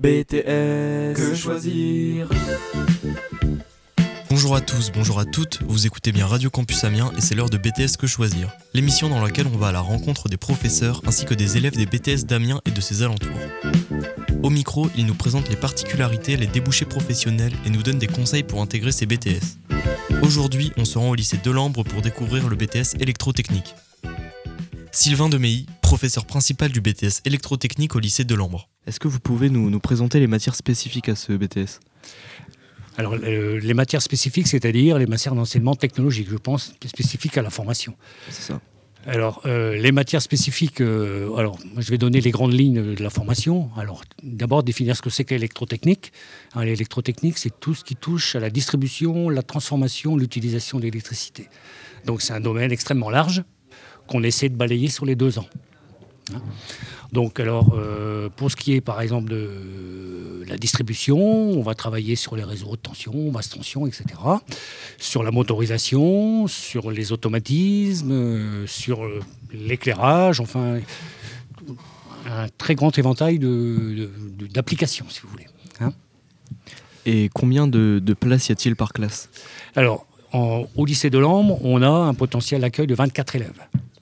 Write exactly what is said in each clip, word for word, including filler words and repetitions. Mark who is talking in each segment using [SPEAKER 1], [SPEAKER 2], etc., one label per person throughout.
[SPEAKER 1] B T S, que choisir?
[SPEAKER 2] Bonjour à tous, bonjour à toutes, vous écoutez bien Radio Campus Amiens et c'est l'heure de B T S Que choisir, l'émission dans laquelle on va à la rencontre des professeurs ainsi que des élèves des B T S d'Amiens et de ses alentours. Au micro, ils nous présentent les particularités, les débouchés professionnels et nous donnent des conseils pour intégrer ces B T S. Aujourd'hui, on se rend au lycée Delambre pour découvrir le B T S électrotechnique. Sylvain Demeilly, professeur principal du B T S électrotechnique au lycée Delambre. Est-ce que vous pouvez nous, nous présenter les matières spécifiques à ce B T S ?
[SPEAKER 3] Alors, euh, les matières spécifiques, c'est-à-dire les matières d'enseignement technologique, je pense, spécifiques à la formation. C'est ça. Alors, euh, les matières spécifiques, euh, alors, je vais donner les grandes lignes de la formation. Alors, d'abord, définir ce que c'est que l'électrotechnique. Alors, l'électrotechnique, c'est tout ce qui touche à la distribution, la transformation, l'utilisation de l'électricité. Donc, c'est un domaine extrêmement large qu'on essaie de balayer sur les deux ans. Hein ? Donc, alors, euh, pour ce qui est, par exemple, de la distribution, on va travailler sur les réseaux haute tension, basse tension, et cetera. Sur la motorisation, sur les automatismes, euh, sur euh, l'éclairage, enfin, un très grand éventail de, de, d'applications, si vous voulez. Hein ?
[SPEAKER 2] Et combien de, de places y a-t-il par classe ?
[SPEAKER 3] Alors, en, au lycée Delambre, on a un potentiel d'accueil de vingt-quatre élèves,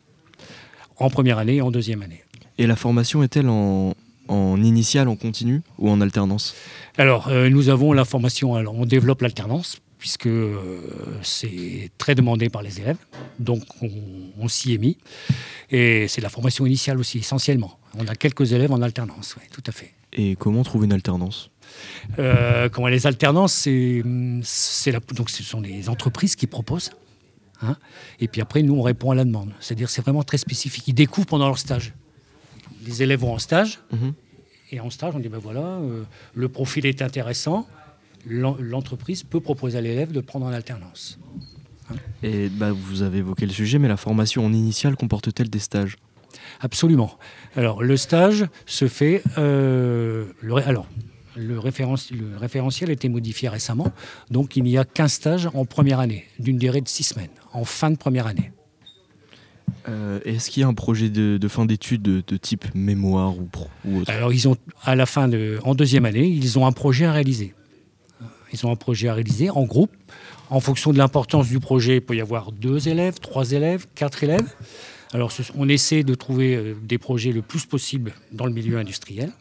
[SPEAKER 3] en première année et en deuxième année.
[SPEAKER 2] Et la formation est-elle en, en initiale, en continu ou en alternance ?
[SPEAKER 3] Alors, euh, nous avons la formation, alors on développe l'alternance, puisque euh, c'est très demandé par les élèves, donc on, on s'y est mis. Et c'est la formation initiale aussi, essentiellement. On a quelques élèves en alternance, oui, tout à fait.
[SPEAKER 2] Et comment trouver une alternance ?
[SPEAKER 3] euh, comment Les alternances, c'est, c'est la, donc ce sont les entreprises qui proposent. Hein, et puis après, nous, on répond à la demande. C'est-à-dire c'est vraiment très spécifique. Ils découvrent pendant leur stage. Les élèves vont en stage, mmh. et en stage, on dit ben voilà, euh, le profil est intéressant, L'en- l'entreprise peut proposer à l'élève de prendre en alternance. Hein.
[SPEAKER 2] Et bah, vous avez évoqué le sujet, mais la formation en initiale comporte-t-elle des stages ?
[SPEAKER 3] Absolument. Alors, le stage se fait... Euh, le, ré- alors, le, référenci- le référentiel a été modifié récemment, donc il n'y a qu'un stage en première année, d'une durée de six semaines, en fin de première année.
[SPEAKER 2] Euh, est-ce qu'il y a un projet de, de fin d'études de, de type mémoire ou, pro, ou autre ?
[SPEAKER 3] Alors, ils ont, à la fin de, en deuxième année, ils ont un projet à réaliser. Ils ont un projet à réaliser en groupe. En fonction de l'importance du projet, il peut y avoir deux élèves, trois élèves, quatre élèves. Alors, ce, on essaie de trouver euh, des projets le plus possible dans le milieu industriel.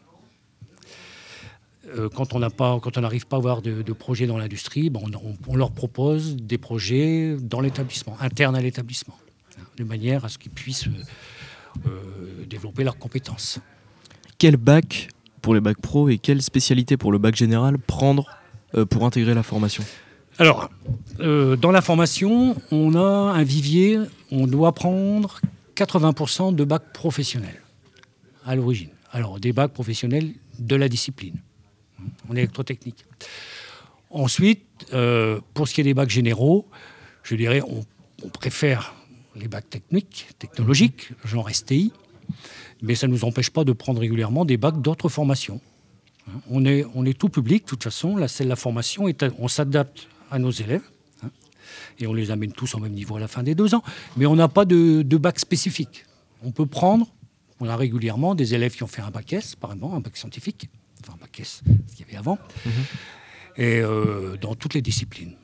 [SPEAKER 3] Euh, quand on n'a pas, quand on n'arrive pas à avoir de, de projet dans l'industrie, ben on, on leur propose des projets dans l'établissement, internes à l'établissement, de manière à ce qu'ils puissent euh, euh, développer leurs compétences.
[SPEAKER 2] Quel bac pour les bacs pro et quelle spécialité pour le bac général prendre euh, pour intégrer la formation ?
[SPEAKER 3] Alors, euh, dans la formation, on a un vivier, on doit prendre quatre-vingts pour cent de bacs professionnels à l'origine. Alors, des bacs professionnels de la discipline, en électrotechnique. Ensuite, euh, pour ce qui est des bacs généraux, je dirais, on, on préfère les bacs techniques, technologiques, genre S T I, mais ça ne nous empêche pas de prendre régulièrement des bacs d'autres formations. On est, on est tout public, de toute façon, la, la formation, est, on s'adapte à nos élèves, hein, et on les amène tous au même niveau à la fin des deux ans, mais on n'a pas de, de bac spécifique. On peut prendre, on a régulièrement des élèves qui ont fait un bac S, par exemple, un bac scientifique, enfin un bac S, ce qu'il y avait avant, mmh. et euh, dans toutes les disciplines.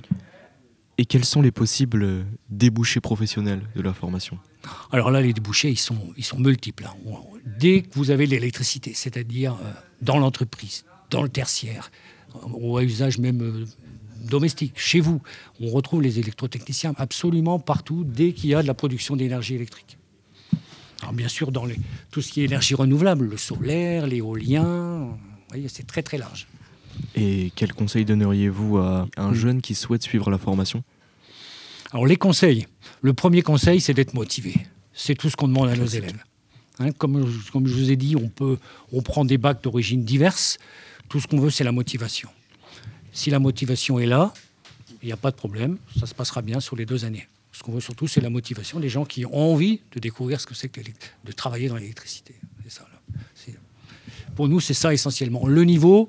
[SPEAKER 2] Et quels sont les possibles débouchés professionnels de la formation ?
[SPEAKER 3] Alors là, les débouchés, ils sont, ils sont multiples. Hein. Dès que vous avez l'électricité, c'est-à-dire euh, dans l'entreprise, dans le tertiaire, ou à usage même euh, domestique, chez vous, on retrouve les électrotechniciens absolument partout, dès qu'il y a de la production d'énergie électrique. Alors bien sûr, dans les, tout ce qui est énergie renouvelable, le solaire, l'éolien, vous voyez, c'est très très large.
[SPEAKER 2] Et quel conseil donneriez-vous à un jeune qui souhaite suivre la formation ?
[SPEAKER 3] Alors les conseils, le premier conseil, c'est d'être motivé. C'est tout ce qu'on demande à nos élèves. Hein, comme, comme je vous ai dit, on, peut, on prend des bacs d'origine diverses. Tout ce qu'on veut, c'est la motivation. Si la motivation est là, il n'y a pas de problème, ça se passera bien sur les deux années. Ce qu'on veut surtout, c'est la motivation des gens qui ont envie de découvrir ce que c'est que de travailler dans l'électricité. C'est ça, là. C'est, pour nous, c'est ça essentiellement. Le niveau...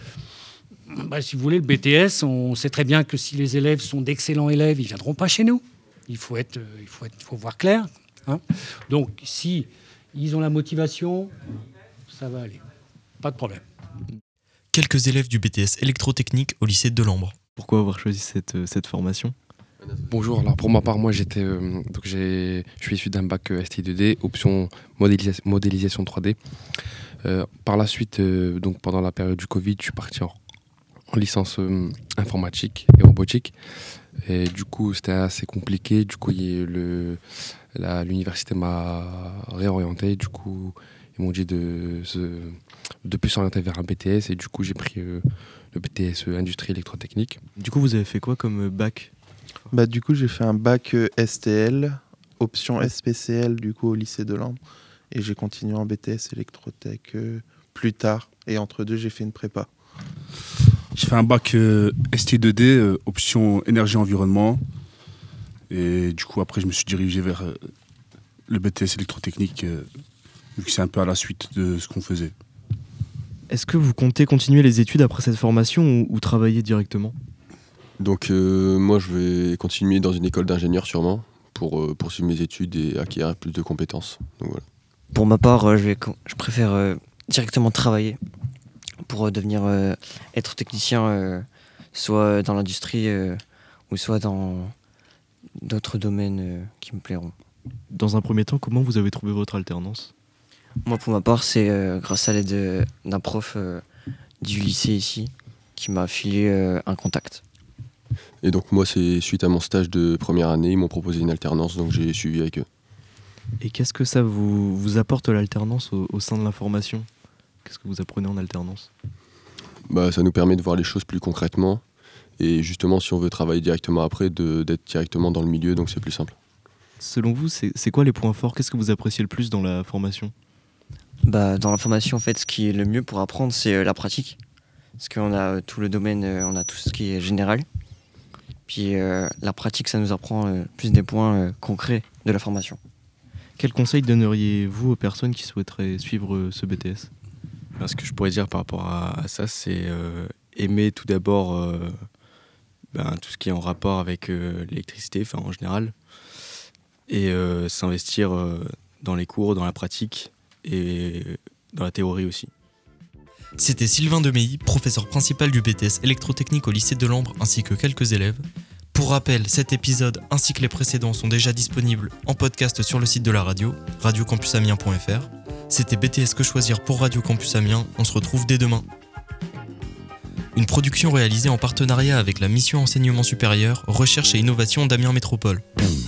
[SPEAKER 3] Bah, si vous voulez, le B T S, on sait très bien que si les élèves sont d'excellents élèves, ils ne viendront pas chez nous. Il faut, être, il faut, être, il faut voir clair. Hein. Donc, si ils ont la motivation, ça va aller. Pas de problème.
[SPEAKER 2] quelques élèves du B T S électrotechnique au lycée de Delambre.
[SPEAKER 4] Pourquoi avoir choisi cette, cette formation ?
[SPEAKER 5] Bonjour, alors pour ma part, moi j'étais, euh, donc j'ai, je suis issu d'un bac S T I deux D, option modélisa- modélisation trois D. Euh, par la suite, euh, donc pendant la période du Covid, je suis parti en, en licence euh, informatique et robotique. Et du coup, c'était assez compliqué. Du coup, il y a le, la, l'université m'a réorienté. Du coup, ils m'ont dit de, de plus s'orienter vers un B T S. Et du coup, j'ai pris euh, le B T S Industrie électrotechnique.
[SPEAKER 4] Du coup, vous avez fait quoi comme bac ?
[SPEAKER 6] Bah, du coup, j'ai fait un bac S T L, option S P C L du coup, au lycée de Delambre. Et j'ai continué en B T S électrotech euh, plus tard. Et entre deux, j'ai fait une prépa.
[SPEAKER 7] J'ai fait un bac euh, S T I deux D, euh, option énergie-environnement. Et du coup, après, je me suis dirigé vers euh, le B T S électrotechnique, euh, vu que c'est un peu à la suite de ce qu'on faisait.
[SPEAKER 4] Est-ce que vous comptez continuer les études après cette formation ou, ou travailler directement ?
[SPEAKER 8] Donc euh, moi je vais continuer dans une école d'ingénieur sûrement pour euh, poursuivre mes études et acquérir plus de compétences. Donc, voilà.
[SPEAKER 9] Pour ma part, euh, je, vais, je préfère euh, directement travailler pour euh, devenir euh, être technicien, euh, soit dans l'industrie euh, ou soit dans d'autres domaines euh, qui me plairont.
[SPEAKER 4] Dans un premier temps, comment vous avez trouvé votre alternance ?
[SPEAKER 9] Moi, pour ma part, c'est euh, grâce à l'aide euh, d'un prof euh, du lycée ici qui m'a filé euh, un contact.
[SPEAKER 8] Et donc moi c'est suite à mon stage de première année, ils m'ont proposé une alternance, donc j'ai suivi avec eux.
[SPEAKER 4] Et qu'est-ce que ça vous, vous apporte l'alternance au, au sein de la formation ? Qu'est-ce que vous apprenez en alternance ?
[SPEAKER 8] Bah, ça nous permet de voir les choses plus concrètement, et justement si on veut travailler directement après, de, d'être directement dans le milieu, donc c'est plus simple.
[SPEAKER 4] Selon vous, c'est, c'est quoi les points forts ? Qu'est-ce que vous appréciez le plus dans la formation ?
[SPEAKER 9] Bah, dans la formation, en fait, ce qui est le mieux pour apprendre, c'est euh, la pratique. Parce qu'on a euh, tout le domaine, euh, on a tout ce qui est général. Puis euh, la pratique, ça nous apprend euh, plus des points euh, concrets de la formation.
[SPEAKER 4] Quel conseil donneriez-vous aux personnes qui souhaiteraient suivre euh, ce B T S ?
[SPEAKER 10] Ben, ce que je pourrais dire par rapport à, à ça, c'est euh, aimer tout d'abord euh, ben, tout ce qui est en rapport avec euh, l'électricité, enfin en général, et euh, s'investir euh, dans les cours, dans la pratique et dans la théorie aussi.
[SPEAKER 2] C'était Sylvain Demeilly, professeur principal du B T S électrotechnique au lycée de Delambre, ainsi que quelques élèves. Pour rappel, cet épisode ainsi que les précédents sont déjà disponibles en podcast sur le site de la radio, radio campus amiens point f r. C'était B T S Que Choisir pour Radio Campus Amiens, on se retrouve dès demain. Une production réalisée en partenariat avec la mission enseignement supérieur, recherche et innovation d'Amiens Métropole.